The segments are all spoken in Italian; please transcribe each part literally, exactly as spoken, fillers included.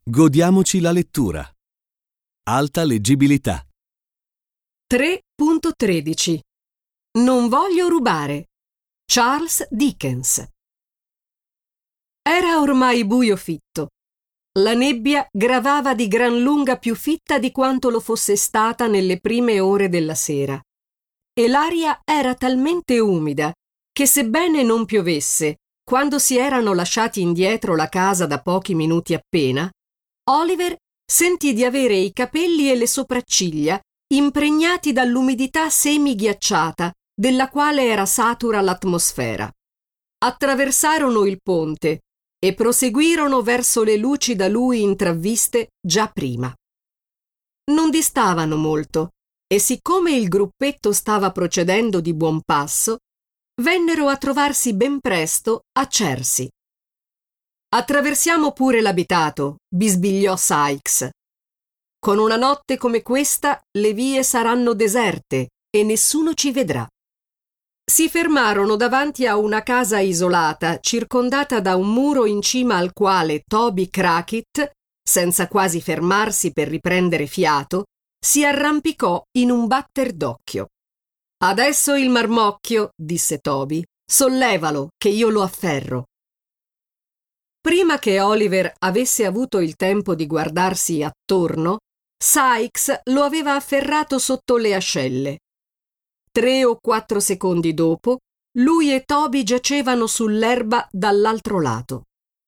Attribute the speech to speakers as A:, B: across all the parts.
A: Godiamoci la lettura. Alta leggibilità.
B: tre punto tredici. Non voglio rubare. Charles Dickens. Era ormai buio fitto. La nebbia gravava di gran lunga più fitta di quanto lo fosse stata nelle prime ore della sera. E l'aria era talmente umida che, sebbene non piovesse, quando si erano lasciati indietro la casa da pochi minuti appena, Oliver sentì di avere i capelli e le sopracciglia impregnati dall'umidità semighiacciata della quale era satura l'atmosfera. Attraversarono il ponte e proseguirono verso le luci da lui intravviste già prima. Non distavano molto e, siccome il gruppetto stava procedendo di buon passo, vennero a trovarsi ben presto a Chertsey. «Attraversiamo pure l'abitato», bisbigliò Sikes. «Con una notte come questa le vie saranno deserte e nessuno ci vedrà». Si fermarono davanti a una casa isolata, circondata da un muro in cima al quale Toby Crackit, senza quasi fermarsi per riprendere fiato, si arrampicò in un batter d'occhio. «Adesso il marmocchio», disse Toby, «sollevalo, che io lo afferro». Prima che Oliver avesse avuto il tempo di guardarsi attorno, Sikes lo aveva afferrato sotto le ascelle. Tre o quattro secondi dopo, lui e Toby giacevano sull'erba dall'altro lato.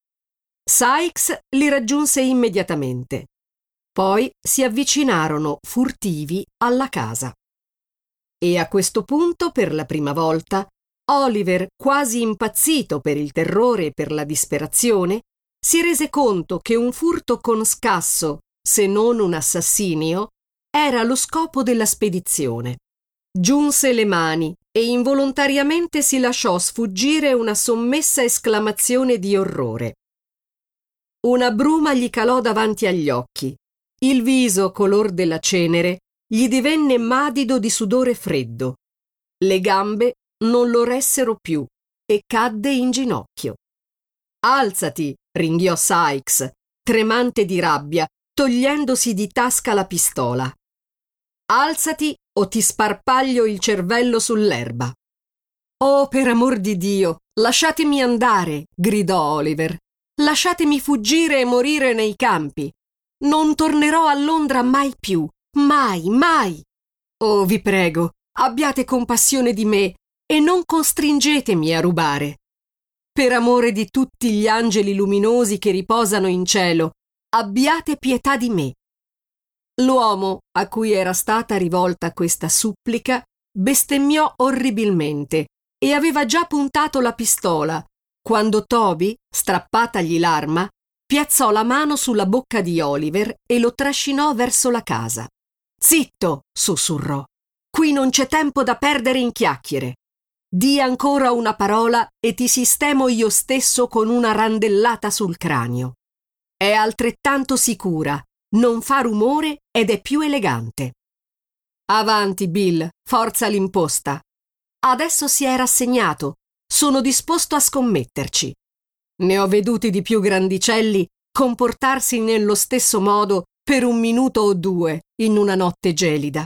B: Sikes li raggiunse immediatamente. Poi si avvicinarono furtivi alla casa. E a questo punto, per la prima volta, Oliver, quasi impazzito per il terrore e per la disperazione, si rese conto che un furto con scasso, se non un assassinio, era lo scopo della spedizione. Giunse le mani e involontariamente si lasciò sfuggire una sommessa esclamazione di orrore. Una bruma gli calò davanti agli occhi. Il viso, color della cenere, gli divenne madido di sudore freddo. Le gambe non lo ressero più e cadde in ginocchio. «Alzati!» ringhiò Sikes, tremante di rabbia, togliendosi di tasca la pistola. «Alzati o ti sparpaglio il cervello sull'erba!» «Oh, per amor di Dio, lasciatemi andare!» gridò Oliver. «Lasciatemi fuggire e morire nei campi! Non tornerò a Londra mai più! Mai, mai! Oh, vi prego, abbiate compassione di me e non costringetemi a rubare. Per amore di tutti gli angeli luminosi che riposano in cielo, abbiate pietà di me». L'uomo a cui era stata rivolta questa supplica bestemmiò orribilmente e aveva già puntato la pistola quando Toby, strappatagli l'arma, piazzò la mano sulla bocca di Oliver e lo trascinò verso la casa. «Zitto!» sussurrò. «Qui non c'è tempo da perdere in chiacchiere. Dì ancora una parola e ti sistemo io stesso con una randellata sul cranio. È altrettanto sicura, non fa rumore ed è più elegante. Avanti, Bill, forza l'imposta. Adesso si è rassegnato, sono disposto a scommetterci. Ne ho veduti di più grandicelli comportarsi nello stesso modo per un minuto o due in una notte gelida».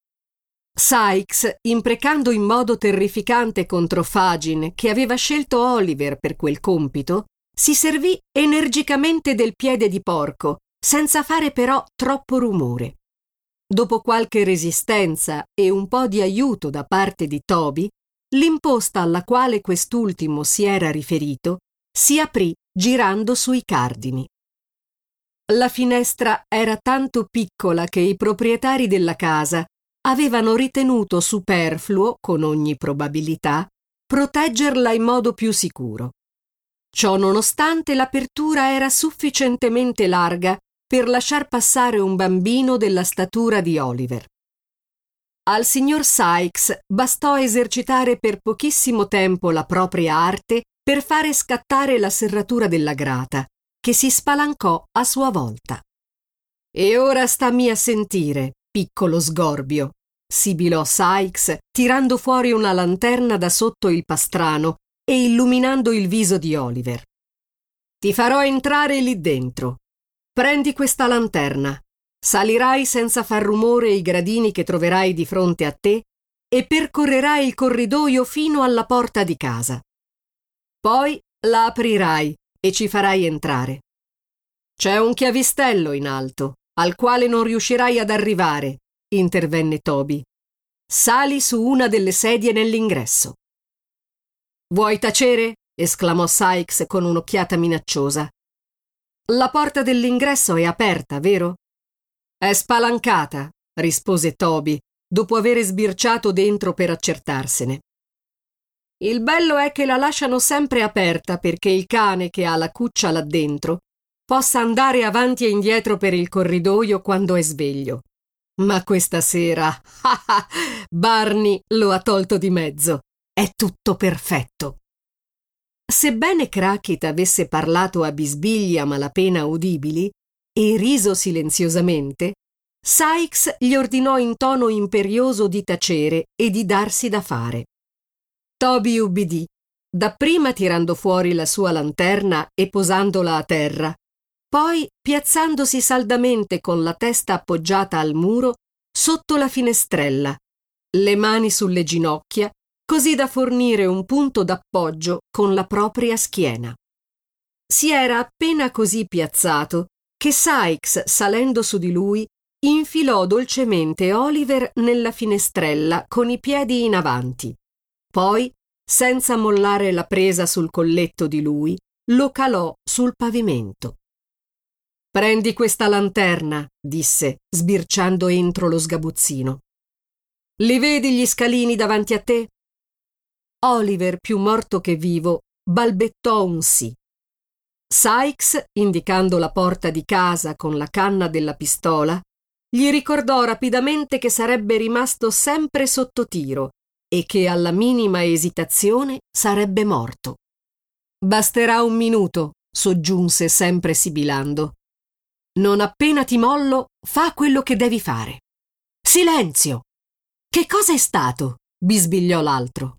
B: Sikes, imprecando in modo terrificante contro Fagin, che aveva scelto Oliver per quel compito, si servì energicamente del piede di porco, senza fare però troppo rumore. Dopo qualche resistenza e un po' di aiuto da parte di Toby, l'imposta alla quale quest'ultimo si era riferito si aprì girando sui cardini. La finestra era tanto piccola che i proprietari della casa avevano ritenuto superfluo, con ogni probabilità, proteggerla in modo più sicuro. Ciò nonostante, l'apertura era sufficientemente larga per lasciar passare un bambino della statura di Oliver. Al signor Sikes bastò esercitare per pochissimo tempo la propria arte per fare scattare la serratura della grata, che si spalancò a sua volta. «E ora stammi a sentire, piccolo sgorbio», sibilò Sikes, tirando fuori una lanterna da sotto il pastrano e illuminando il viso di Oliver. «Ti farò entrare lì dentro. Prendi questa lanterna. Salirai senza far rumore i gradini che troverai di fronte a te e percorrerai il corridoio fino alla porta di casa. Poi la aprirai e ci farai entrare. C'è un chiavistello in alto, al quale non riuscirai ad arrivare, intervenne Toby. Sali su una delle sedie nell'ingresso. Vuoi tacere? Esclamò Sikes con un'occhiata minacciosa. La porta dell'ingresso è aperta, vero? È spalancata, rispose Toby, dopo aver sbirciato dentro per accertarsene. Il bello è che la lasciano sempre aperta perché il cane che ha la cuccia là dentro possa andare avanti e indietro per il corridoio quando è sveglio. Ma questa sera, Barney lo ha tolto di mezzo. È tutto perfetto. Sebbene Crackit avesse parlato a bisbigli a malapena udibili e riso silenziosamente, Sikes gli ordinò in tono imperioso di tacere e di darsi da fare. Toby ubbidì, dapprima tirando fuori la sua lanterna e posandola a terra, poi piazzandosi saldamente con la testa appoggiata al muro sotto la finestrella, le mani sulle ginocchia, così da fornire un punto d'appoggio con la propria schiena. Si era appena così piazzato che Sikes, salendo su di lui, infilò dolcemente Oliver nella finestrella con i piedi in avanti. Poi, senza mollare la presa sul colletto di lui, lo calò sul pavimento. «Prendi questa lanterna», disse, sbirciando entro lo sgabuzzino. «Li vedi gli scalini davanti a te?» Oliver, più morto che vivo, balbettò un sì. Sikes, indicando la porta di casa con la canna della pistola, gli ricordò rapidamente che sarebbe rimasto sempre sotto tiro e che alla minima esitazione sarebbe morto. «Basterà un minuto», soggiunse sempre sibilando. «Non appena ti mollo, fa quello che devi fare». «Silenzio! Che cosa è stato?» bisbigliò l'altro.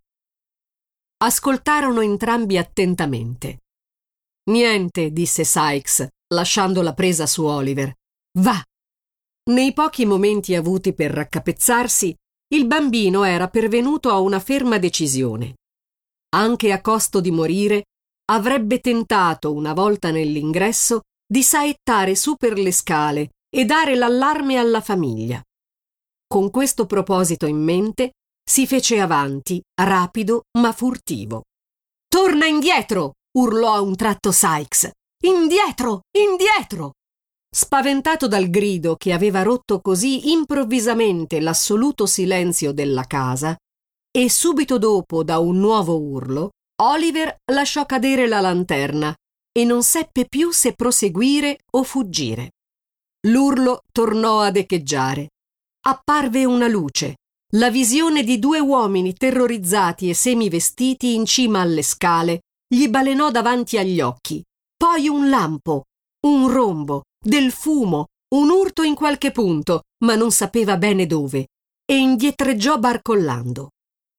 B: Ascoltarono entrambi attentamente. «Niente», disse Sikes, lasciando la presa su Oliver. «Va!» Nei pochi momenti avuti per raccapezzarsi, il bambino era pervenuto a una ferma decisione. Anche a costo di morire, avrebbe tentato, una volta nell'ingresso, di saettare su per le scale e dare l'allarme alla famiglia. Con questo proposito in mente, si fece avanti, rapido ma furtivo. «Torna indietro!» urlò a un tratto Sikes. «Indietro! Indietro!» Spaventato dal grido che aveva rotto così improvvisamente l'assoluto silenzio della casa, e subito dopo da un nuovo urlo, Oliver lasciò cadere la lanterna e non seppe più se proseguire o fuggire. L'urlo tornò ad echeggiare. Apparve una luce, la visione di due uomini terrorizzati e semivestiti in cima alle scale gli balenò davanti agli occhi. Poi un lampo, un rombo, del fumo, un urto in qualche punto, ma non sapeva bene dove, e indietreggiò barcollando.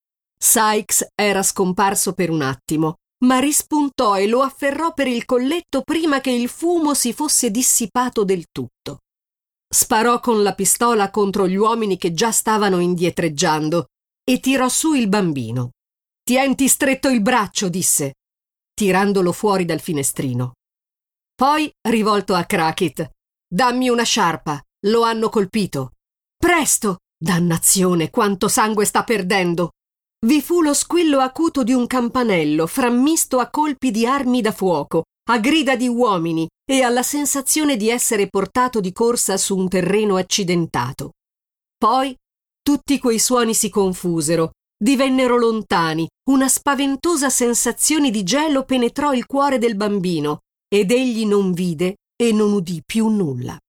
B: Sikes era scomparso per un attimo, ma rispuntò e lo afferrò per il colletto prima che il fumo si fosse dissipato del tutto. Sparò con la pistola contro gli uomini che già stavano indietreggiando e tirò su il bambino. «Tienti stretto il braccio», disse, tirandolo fuori dal finestrino. Poi, rivolto a Crackit, «Dammi una sciarpa, lo hanno colpito». «Presto! Dannazione, quanto sangue sta perdendo!» Vi fu lo squillo acuto di un campanello, frammisto a colpi di armi da fuoco, a grida di uomini e alla sensazione di essere portato di corsa su un terreno accidentato. Poi tutti quei suoni si confusero, divennero lontani, una spaventosa sensazione di gelo penetrò il cuore del bambino ed egli non vide e non udì più nulla.